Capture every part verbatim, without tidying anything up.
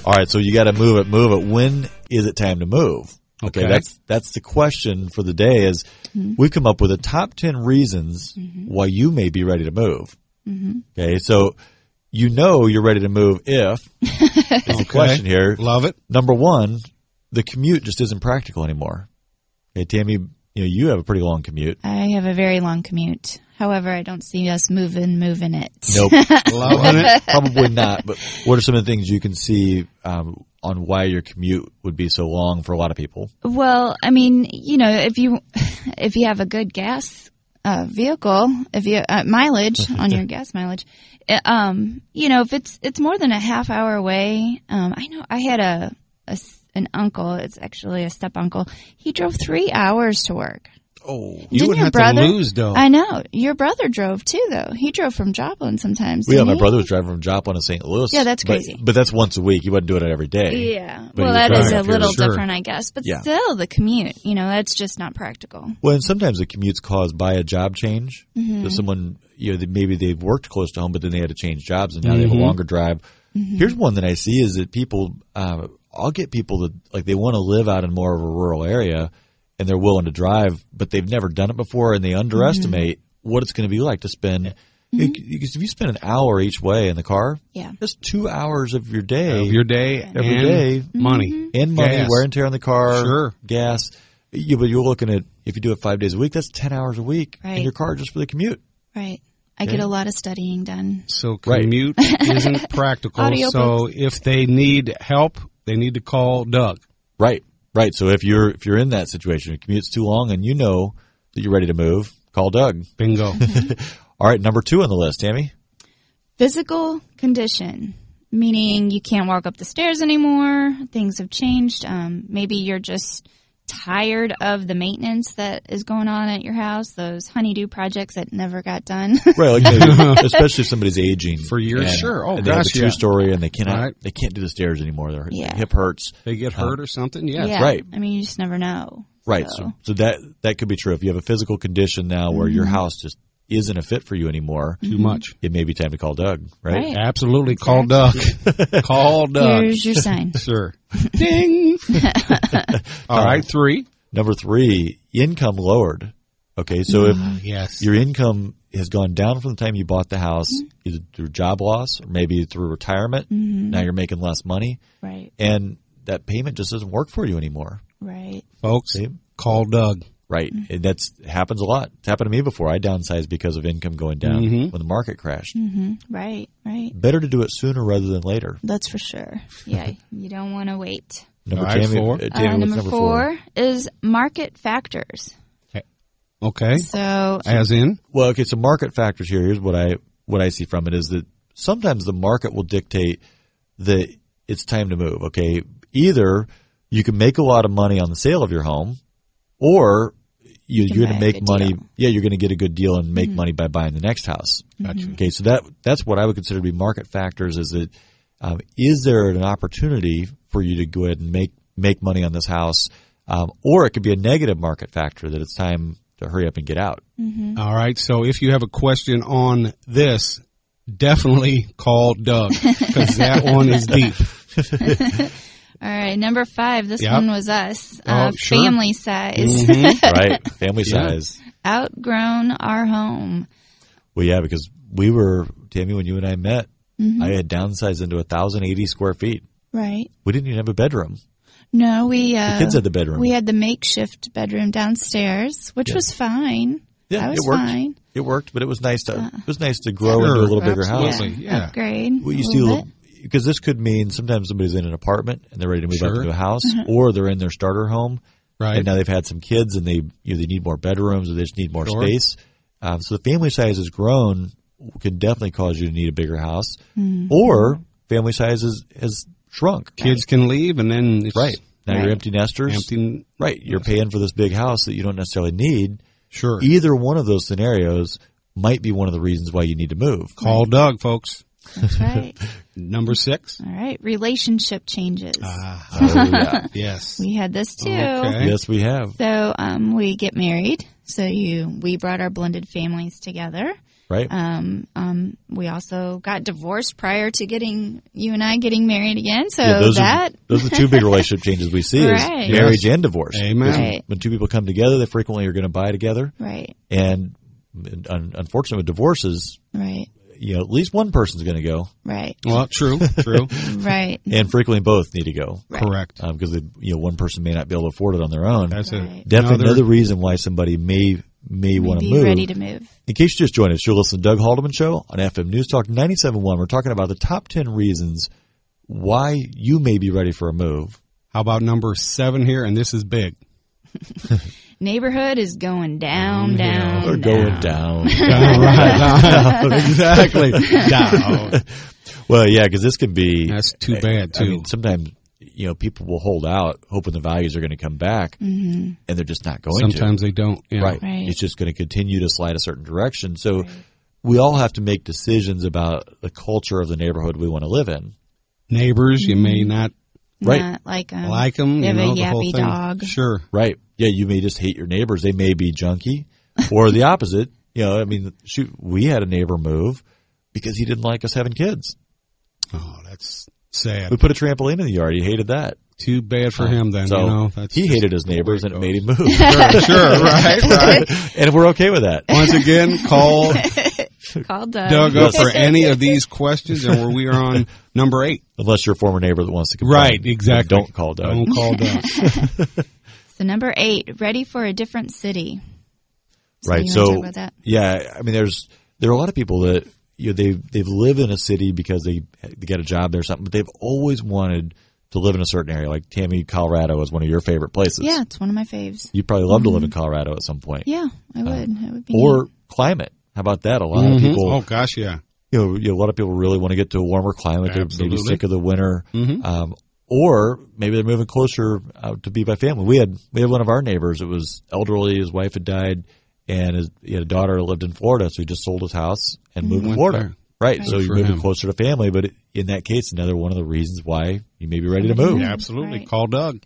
All right, so you got to move it, move it. When is it time to move? Okay, Okay. that's that's the question for the day. Is Mm-hmm. we've come up with the top ten reasons Mm-hmm. why you may be ready to move. Mm-hmm. Okay, so you know you're ready to move if is the question here. Love it. Number one, the commute just isn't practical anymore. Okay, Tammy, you know you have a pretty long commute. I have a very long commute. However, I don't see us moving, moving it. Nope, Loving it. probably not. But what are some of the things you can see um, on why your commute would be so long for a lot of people? Well, I mean, you know, if you if you have a good gas uh, vehicle, if you uh, mileage on your gas mileage, uh, um, you know, if it's it's more than a half hour away, um, I know I had a, a s- an uncle. It's actually a step uncle. He drove three hours to work. Oh, You Didn't would your have brother? to lose, though. I know your brother drove too, though. He drove from Joplin sometimes. yeah, didn't my he? brother was driving from Joplin to Saint Louis. Yeah, that's but- crazy. But, that's once a week. He wouldn't do it every day. Yeah, But well, he was that is driving a up here. little Sure. different, I guess. But Yeah. still, the commute, you know, that's just not practical. Well, and sometimes the commute's caused by a job change. Mm-hmm. So someone, you know, they, maybe they've worked close to home, but then they had to change jobs, and now they have a Mhm. longer drive. Mm-hmm. Here's one that I see is that people, uh, I'll get people that like they want to live out in more of a rural area, and they're willing to drive, but they've never done it before, and they underestimate what it's going to be like to spend. Because if you spend an hour each way in the car, Yeah. that's two hours of your day, Of your day every and day, money. and money, Gas. wear and tear on the car, Sure. gas. Yeah, but you're looking at if you do it five days a week, that's ten hours a week in Right. your car just for the commute. Right. I Okay. get a lot of studying done. So Right. commute isn't practical. Audiobooks. So if they need help, they need to call Doug. Right, right. So if you're if you're in that situation, your commute's too long, and you know that you're ready to move, call Doug. Bingo. All right, number two on the list, Tammy. Physical condition, meaning you can't walk up the stairs anymore. Things have changed. Um, maybe you're just tired of the maintenance that is going on at your house, those honeydew projects that never got done. Right, like maybe, especially if somebody's aging For years, and- sure. Oh, and they have gosh, the yeah. two story, and they cannot Right. they can't do the stairs anymore. Their Yeah. hip hurts. They get hurt or something? Yes. yeah. right. I mean, you just never know. Right. So, So, so that that could be true. If you have a physical condition now where Mm-hmm. your house just isn't a fit for you anymore, Too much. it may be time to call Doug. Right. Right. Absolutely. Call Doug. Call Doug. here's your sign. Sure. Ding. All right. Three. Number three, income lowered. Okay, so if Yes. your income has gone down from the time you bought the house, Mm-hmm. either through job loss or maybe through retirement, now you're making less money, Right. and that payment just doesn't work for you anymore. Right. Folks, See? call Doug. Right. And that's happens a lot. It's happened to me before. I downsized because of income going down Mhm. when the market crashed. Mm-hmm. Right. Right. Better to do it sooner rather than later. That's for sure. Yeah. You don't want to wait. Number All right, Tammy, four. uh, Tammy, Uh, what's number, number four, is market factors. Okay. So, As in? Well, okay, so market factors here. Here's what I what I see from it is that sometimes the market will dictate that it's time to move. Okay, either you can make a lot of money on the sale of your home, or you, You can you're going buy to a make good money. deal. Mm-hmm. Yeah, you're going to get a good deal and make money by buying the next house. Gotcha. Okay, so that that's what I would consider to be market factors. Is that um, is there an opportunity for you to go ahead and make make money on this house, um, or it could be a negative market factor that it's time to hurry up and get out. All right. So if you have a question on this, definitely call Doug because that one is deep. all right, number five. This Yep. one was us. Oh, Uh, sure. Family size. Mhm. Right, family Yeah. size. Outgrown our home. Well, yeah, because we were, Tammy, when you and I met, Mm-hmm. I had downsized into one thousand eighty square feet. Right. We didn't even have a bedroom. No, we. Uh, The kids had the bedroom. We had the makeshift bedroom downstairs, which Yeah. was fine. yeah, that was it worked. fine. It worked, but it was nice to it was nice to grow Sure, into a little bigger house. absolutely. Yeah. Upgrade. Well, a you see, little little, because this could mean sometimes somebody's in an apartment and they're ready to move up Sure. into a house, Mm-hmm. or they're in their starter home Right. and now they've had some kids and they you know they need more bedrooms or they just need more Sure. space. Um, so the family size has grown, can definitely cause you to need a bigger house, Mm-hmm. or family size has, has shrunk. Kids can leave and then it's Right. Now Right. you're empty nesters. empty. Right. You're paying for this big house that you don't necessarily need. Sure. Either one of those scenarios might be one of the reasons why you need to move. Call Doug, folks. That's right. Number six. All right. Relationship changes. Ah, Oh, yeah. yes. We had this too. Okay. Yes, we have. So um, we get married. So you, we brought our blended families together. Right. Um, um, we also got divorced prior to getting you and I getting married again. So Yeah, those that are, those are the two big relationship changes we see Right. is marriage Yes. and divorce. Amen. Right. When two people come together, they frequently are going to buy together. right, And un- unfortunately, with divorces, right, you know, at least one person's going to go, right, Well, true, true, right, and frequently both need to go right. correct. um, because they, you know one person may not be able to afford it on their own. That's Right. it. Definitely Another- another reason why somebody may may want to Be move. ready to move. In case you just joined us, you're listening to Doug Haldeman Show on F M News Talk ninety-seven point one. We're talking about the top ten reasons why you may be ready for a move. How about number seven here? And this is big. Neighborhood is going down, Yeah. down, Or going down. Down, right, down. Exactly. Down. Well, yeah, because this can be. That's too bad, I too. mean, sometimes you know people will hold out, hoping the values are going to come back, Mm-hmm. and they're just not going to. Sometimes they don't. Yeah. Right. Right. It's just going to continue to slide a certain direction. So we all have to make decisions about the culture of the neighborhood we want to live in. Neighbors, you may not Right. Not like um, like them. They You have know, a the whole yappy thing. dog. Sure. Right. Yeah, you may just hate your neighbors. They may be junky. Or the opposite. You know, I mean, shoot, we had a neighbor move because he didn't like us having kids. Oh, that's sad. We put a trampoline in the yard. He hated that. Too bad for him then. So you know, that's he just hated his the way neighbors and it goes. made him move. Sure, sure, right, right. And we're okay with that. Once again, call Call Doug. Doug up Yes. for any of these questions, and where we are on number eight. Unless you're a former neighbor that wants to complain. Right, exactly. Don't call Doug. Don't call Doug. So number eight, ready for a different city. So Right. you wanna So, talk about that? yeah, I mean, there's there are a lot of people that you know they they've lived in a city because they they got a job there or something, but they've always wanted to live in a certain area. Like Tammy, Colorado is one of your favorite places. Yeah, it's one of my faves. You'd probably love to live in Colorado at some point. Yeah, I would. it would be Or neat. climate. How about that? A lot of Mhm. people, Oh gosh, yeah. you know, you know, a lot of people really want to get to a warmer climate. They're maybe Absolutely. sick of the winter. Mhm. Um, or maybe they're moving closer uh, to be by family. We had we had one of our neighbors. It was elderly. His wife had died, and his, he had a daughter who lived in Florida. So he just sold his house and moved to Went Florida. there. Right. Right. So Good you're for moving him. closer to family. But in that case, another one of the reasons why you may be ready to move. Yeah, absolutely. Right. Call Doug.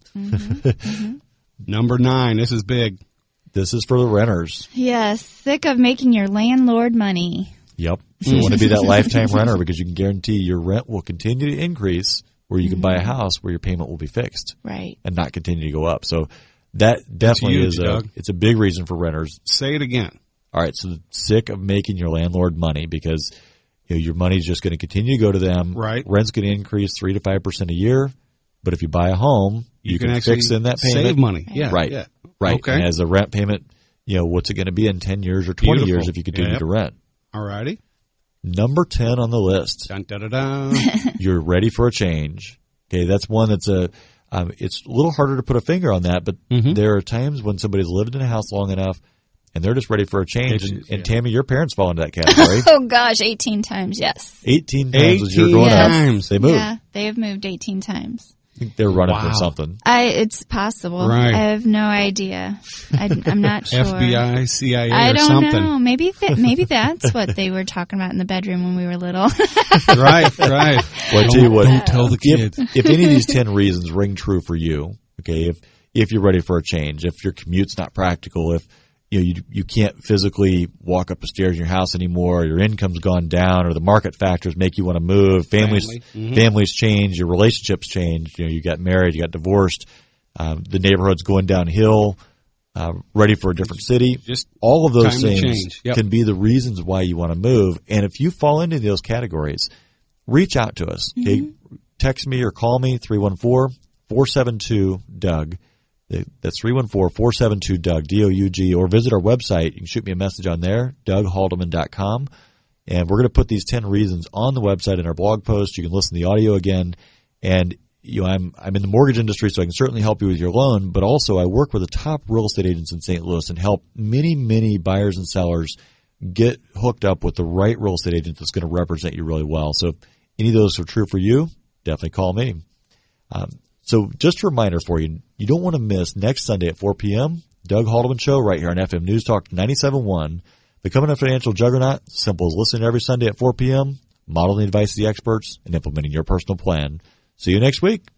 Number nine. This is big. This is for the renters. Yes, sick of making your landlord money. Yep. So you want to be that lifetime renter because you can guarantee your rent will continue to increase, where you can buy a house where your payment will be fixed Right. and not continue to go up. So that definitely huge, is a Doug. it's a big reason for renters. Say it again. All right, so sick of making your landlord money because you know your money's just going to continue to go to them. Right. Rent's going to increase three to five percent a year, but if you buy a home, you, You, can, can, actually fix in that payment. save money. Yeah. Right. Yeah. Right. Okay. And as a rent payment, you know what's it going to be in ten years or twenty Beautiful. years if you continue Yep. to rent. All righty. Number ten on the list. Dun, da, da, da. You're ready for a change. Okay, that's one that's a. Um, it's a little harder to put a finger on that, but Mhm. there are times when somebody's lived in a house long enough and they're just ready for a change. It's- And, and yeah. Tammy, your parents fall into that category. Oh gosh, eighteen times, yes. eighteen times as you're growing eighteen up, times. they moved. Yeah, they have moved eighteen times. I think they're running Wow. from something. I, it's possible. Right. I have no idea. I, I'm not sure. F B I, C I A, I or don't something. know. Maybe th- maybe that's what they were talking about in the bedroom when we were little. Right, right. Well, I tell you what, Don't tell the if, kids. if any of these ten reasons ring true for you, okay, if if you're ready for a change, if your commute's not practical, if you know you you can't physically walk up the stairs in your house anymore, your income's gone down, or the market factors make you want to move, families Family. Mhm. families change, your relationships change, you know, you got married, you got divorced, um, the neighborhood's going downhill, uh, ready for a different city. Just All of those time to things change. Yep. can be the reasons why you want to move. And if you fall into those categories, reach out to us. Okay, text me or call me three one four, four seven two, Doug. That's three one four, four seven two, Doug, D O U G, or visit our website. You can shoot me a message on there, doug haldeman dot com. And we're going to put these ten reasons on the website in our blog post. You can listen to the audio again. And you know, I'm I'm in the mortgage industry, so I can certainly help you with your loan, but also I work with the top real estate agents in Saint Louis and help many, many buyers and sellers get hooked up with the right real estate agent that's going to represent you really well. So if any of those are true for you, definitely call me. Um, so just a reminder for you, you don't want to miss next Sunday at four p.m., Doug Haldeman Show right here on F M News Talk ninety-seven point one. Becoming a financial juggernaut, simple as listening every Sunday at four p.m., modeling the advice of the experts, and implementing your personal plan. See you next week.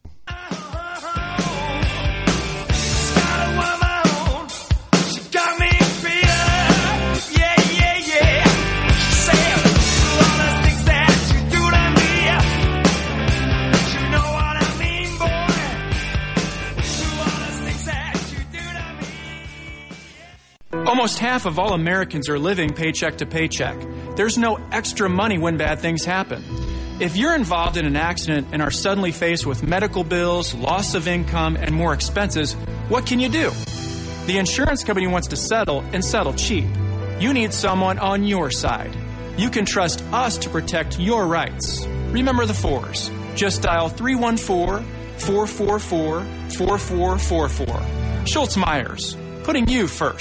Almost half of all Americans are living paycheck to paycheck. There's no extra money when bad things happen. If you're involved in an accident and are suddenly faced with medical bills, loss of income, and more expenses, what can you do? The insurance company wants to settle and settle cheap. You need someone on your side. You can trust us to protect your rights. Remember the fours. Just dial three one four, four four four, four four four four. Schultz Myers, putting you first.